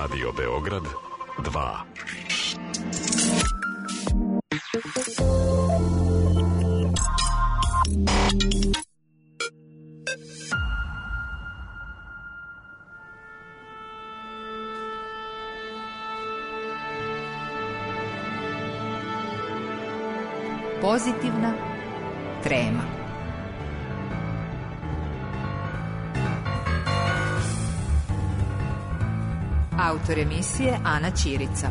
Radio Beograd 2. Pozitivna trema. Autor emisije Ana Ćirica.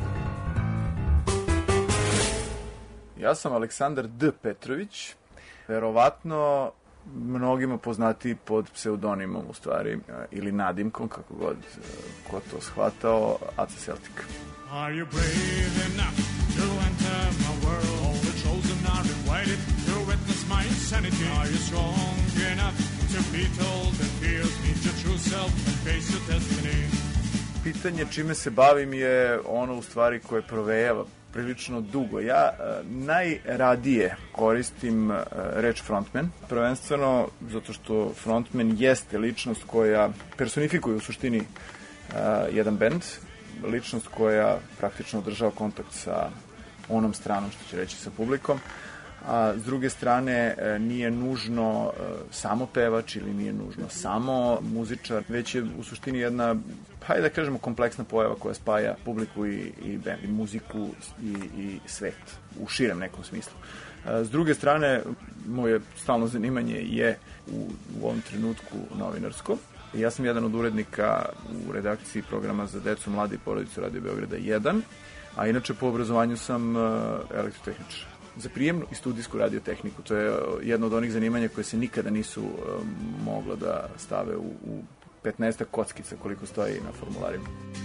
Ja sam Aleksandar D. Petrović, verovatno mnogima poznati pod pseudonimom u stvari, ili nadimkom, kako god ko to shvatao, Aca Celtic. Are you brave enough to enter my world? All the chosen are invited to witness my insanity. Are you strong enough to beat all the fears? Meet your true self and face your destiny. Pitanje čime se bavim je ono u stvari koje provejava prilično dugo. Ja najradije koristim reč frontman, prvenstveno zato što frontman jeste ličnost koja personifikuje u suštini jedan bend, ličnost koja praktično održava kontakt sa onom stranom, što će reći, sa publikom, a s druge strane nije nužno samo pevač ili nije nužno samo muzičar, već je u suštini jedna, hajde da kažemo, kompleksna pojava koja spaja publiku i band, i muziku i svet u širem nekom smislu. S druge strane, moje stalno zanimanje je u ovom trenutku novinarsko. Ja sam jedan od urednika u redakciji programa za decu, mlade i porodicu Radio Beograda 1, a inače po obrazovanju sam elektrotehničar za prijemnu i studijsku radiotehniku. To je jedno od onih zanimanja koje se nikada nisu moglo da stave u 15 kockica koliko stoji na formularima.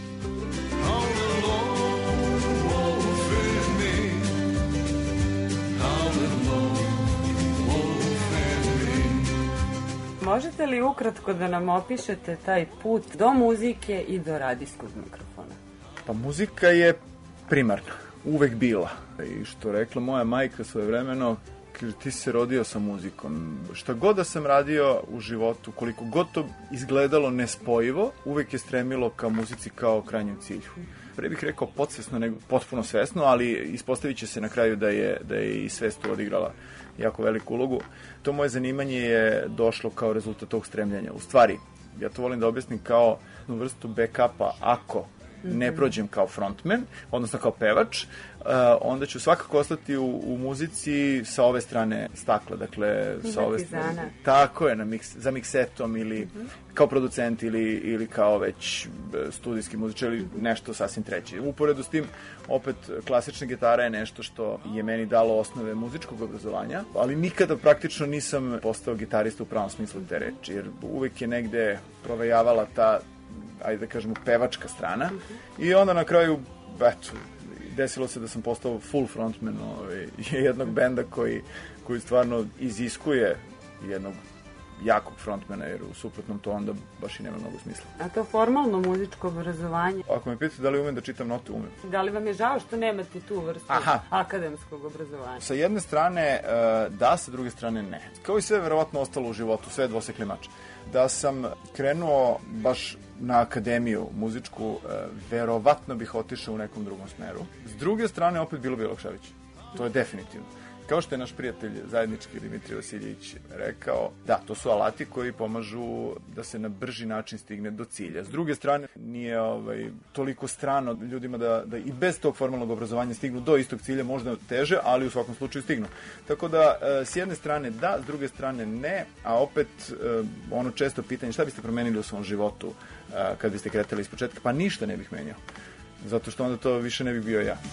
Možete li ukratko da nam opišete taj put do muzike i do radijskog mikrofona? Pa muzika je primarna, uvek bila. I što rekla moja majka svojevremeno, kaže, ti si se rodio sa muzikom. Šta god da sam radio u životu, koliko god to izgledalo nespojivo, uvek je stremilo ka muzici kao krajnjem cilju. Pre bih rekao podsvesno, nego potpuno svesno, ali ispostavit će se na kraju da je i svest tu odigrala jako veliku ulogu. To moje zanimanje je došlo kao rezultat tog stremljanja. U stvari, ja to volim da objasnim kao vrstu backupa ako ne prođem kao frontman, odnosno kao pevač, onda ću svakako ostati u muzici sa ove strane stakla, dakle sa ove strane. Tako je, za miksetom ili kao producent ili kao već studijski muzičar ili nešto sasvim treće. Uporedu s tim, opet, klasična gitara je nešto što je meni dalo osnove muzičkog obrazovanja, ali nikada praktično nisam postao gitarista u pravom smislu te reči, jer uvek je negde provejavala ta, ajde da kažemo, pevačka strana. I onda na kraju, eto, desilo se da sam postao full frontman jednog benda koji stvarno iziskuje jednog jakog frontmana, jer u suprotnom to onda baš i nema mnogo smisla. A to formalno muzičko obrazovanje? Ako me pitate da li umem da čitam note, umem. Da li vam je žao što nemate tu vrstu akademskog obrazovanja? Sa jedne strane da, sa druge strane ne. Kao i sve verovatno ostalo u životu, sve dvosekli mač. Da sam krenuo baš na akademiju muzičku, verovatno bih otišao u nekom drugom smeru. S druge strane, opet bilo bi olakšavajuće. To je definitivno. Kao što je naš prijatelj zajednički Dimitrij Vasiljević rekao, da, to su alati koji pomažu da se na brži način stigne do cilja. S druge strane, nije toliko strano ljudima da i bez tog formalnog obrazovanja stignu do istog cilja, možda teže, ali u svakom slučaju stignu. Tako da, s jedne strane da, s druge strane ne, a opet ono često pitanje, šta biste promenili u svom životu kad biste kretali iz početka? Pa ništa ne bih menjao, zato što onda to više ne bih bio ja.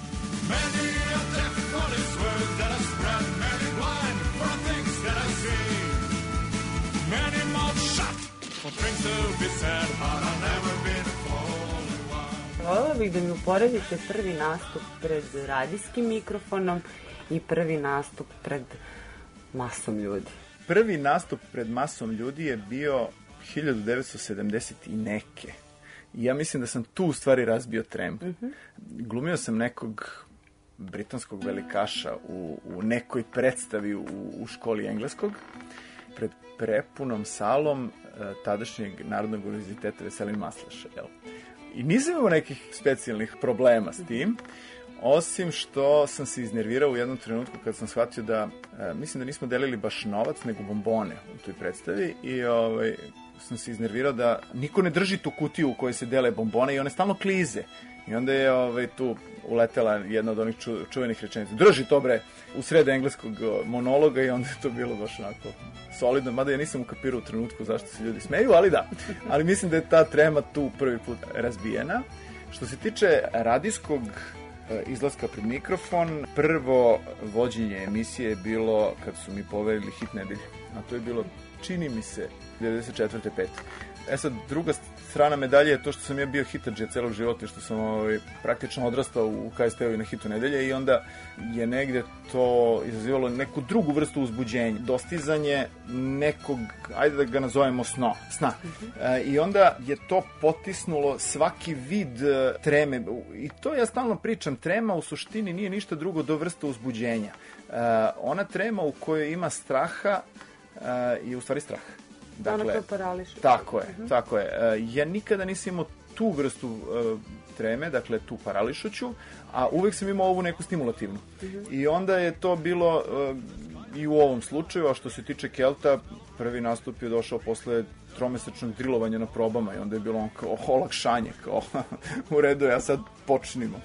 Volela bih da mi uporedite prvi nastup pred radijskim mikrofonom i prvi nastup pred masom ljudi. Prvi nastup pred masom ljudi je bio 1970 i neke. I ja mislim da sam tu u stvari razbio tremu. Glumio sam nekog britanskog velikaša u nekoj predstavi u školi engleskog pred prepunom salom tadašnjeg Narodnog univerziteta Veselin Maslaša, jel? I nisam imao nekih specijalnih problema s tim, osim što sam se iznervirao u jednom trenutku kad sam shvatio da, mislim da nismo delili baš novac, nego bombone u toj predstavi i sam se iznervirao da niko ne drži tu kutiju u kojoj se dele bombone i one stalno klize. I onda je tu uletela jedna od onih čuvenih rečenica. Drži to bre, u sred engleskog monologa i onda je to bilo baš onako solidno. Mada ja nisam ukapirao u trenutku zašto se ljudi smeju, ali da. Ali mislim da je ta trema tu prvi put razbijena. Što se tiče radijskog izlaska pred mikrofon, prvo vođenje emisije je bilo kad su mi poverili hit nedelje. A to je bilo, čini mi se, 94. 5. Sad, druga strana medalje je to što sam ja bio hitadžija celog života i što sam praktično odrastao u KST-u i na hitu nedelje i onda je negde to izazivalo neku drugu vrstu uzbuđenja, dostizanje nekog, ajde da ga nazovemo sna. I onda je to potisnulo svaki vid treme i to ja stalno pričam, trema u suštini nije ništa drugo do vrsta uzbuđenja. Ona trema u kojoj ima straha je u stvari strah. Dakle, ono to parališe. Tako je. Ja nikada nisam imao tu vrstu treme, dakle tu parališuću, a uvek sam imao ovu neku stimulativnu. I onda je to bilo i u ovom slučaju, a što se tiče Kelta, prvi nastup je došao posle tromesečnog drilovanja na probama i onda je bilo on kao olakšanje, kao u redu, ja sad počnimo.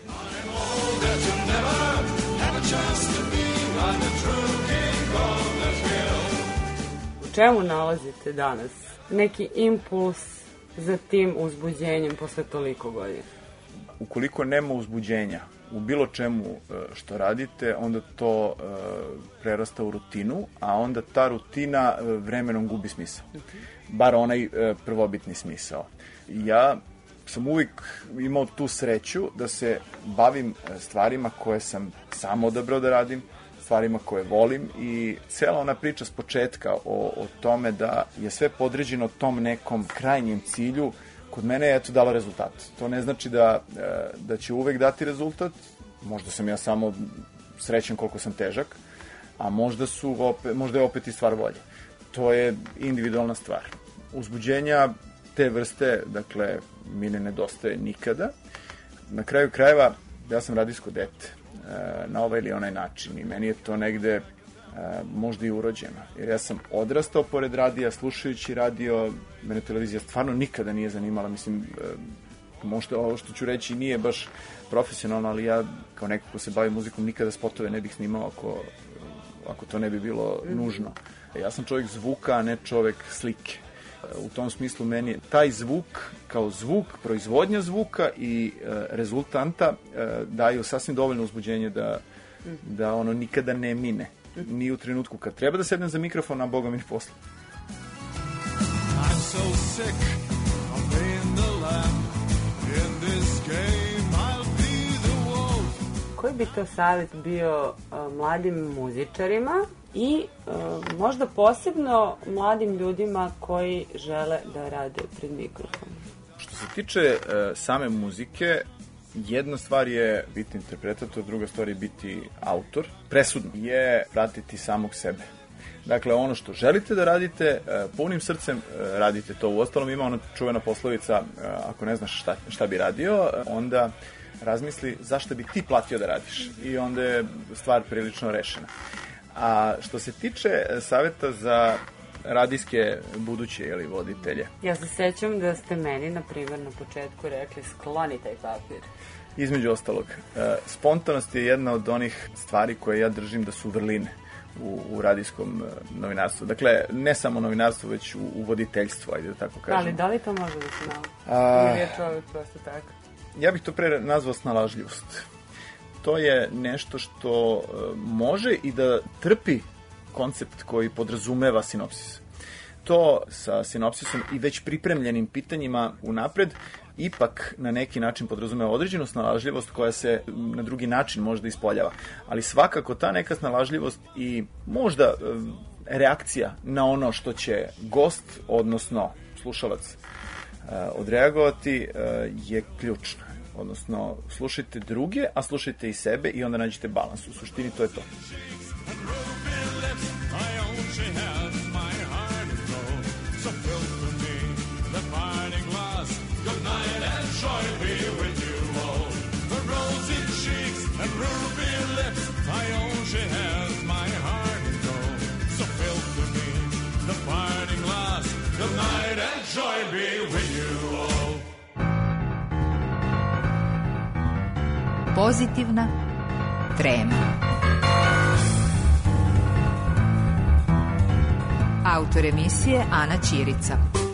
U čemu nalazite danas neki impuls za tim uzbuđenjem posle toliko godina? Ukoliko nema uzbuđenja u bilo čemu što radite, onda to prerasta u rutinu, a onda ta rutina vremenom gubi smisao. Bar onaj prvobitni smisao. Ja sam uvijek imao tu sreću da se bavim stvarima koje sam sam odabrao da radim, stvarima koje volim i cela ona priča s početka o tome da je sve podređeno tom nekom krajnjem cilju, kod mene je dala rezultat. To ne znači da će uvek dati rezultat, možda sam ja samo srećen koliko sam težak, a možda je opet i stvar volje. To je individualna stvar. Uzbuđenja te vrste, dakle, mi ne nedostaje nikada. Na kraju krajeva, ja sam radijsko dete na ovaj ili onaj način i meni je to negde možda i urođeno. Jer ja sam odrastao pored radija, slušajući radio, mene televizija stvarno nikada nije zanimala, mislim, možda ovo što ću reći nije baš profesionalno, ali ja kao neko ko se bavi muzikom nikada spotove ne bih snimao ako to ne bi bilo nužno. Ja sam čovjek zvuka, a ne čovjek slike. U tom smislu meni taj zvuk kao zvuk, proizvodnja zvuka i rezultanta daju sasvim dovoljno uzbuđenje da ono nikada ne mine. Ni u trenutku kad treba da sednem za mikrofon, a Boga mi ni posle. I'm so sick of being the lamb in this game, I'll be the wolf. Koji bi to savjet bio mladim muzičarima i možda posebno mladim ljudima koji žele da rade pred mikrofonom? Što se tiče same muzike, jedna stvar je biti interpretator, druga stvar je biti autor. Presudno je pratiti samog sebe. Dakle, ono što želite da radite, punim srcem radite to. Uostalom ima ona čuvena poslovica, ako ne znaš šta bi radio, onda razmisli zašto bi ti platio da radiš. I onda je stvar prilično rešena. A što se tiče savjeta za radijske buduće voditelje. Ja se sećam da ste meni, na primjer, na početku rekli skloni taj papir. Između ostalog, spontanost je jedna od onih stvari koje ja držim da su vrline u radijskom novinarstvu. Dakle, ne samo novinarstvu, već u voditeljstvu, ajde da tako kažem. Ali da li to može da se nauči? Ili je čovjek prosto tako? Ja bih to pre nazvao snalažljivost. To je nešto što može i da trpi koncept koji podrazumeva sinopsis. To sa sinopsisom i već pripremljenim pitanjima unapred ipak na neki način podrazumeva određenu snalažljivost koja se na drugi način možda ispoljava. Ali svakako ta neka snalažljivost i možda reakcija na ono što će gost, odnosno slušalac, odreagovati je ključna. Odnosno, slušajte druge, a slušajte i sebe i onda nađete balans. U suštini to je to. giving you all. Pozitivna trema. Autor emisije Ana Ćirica.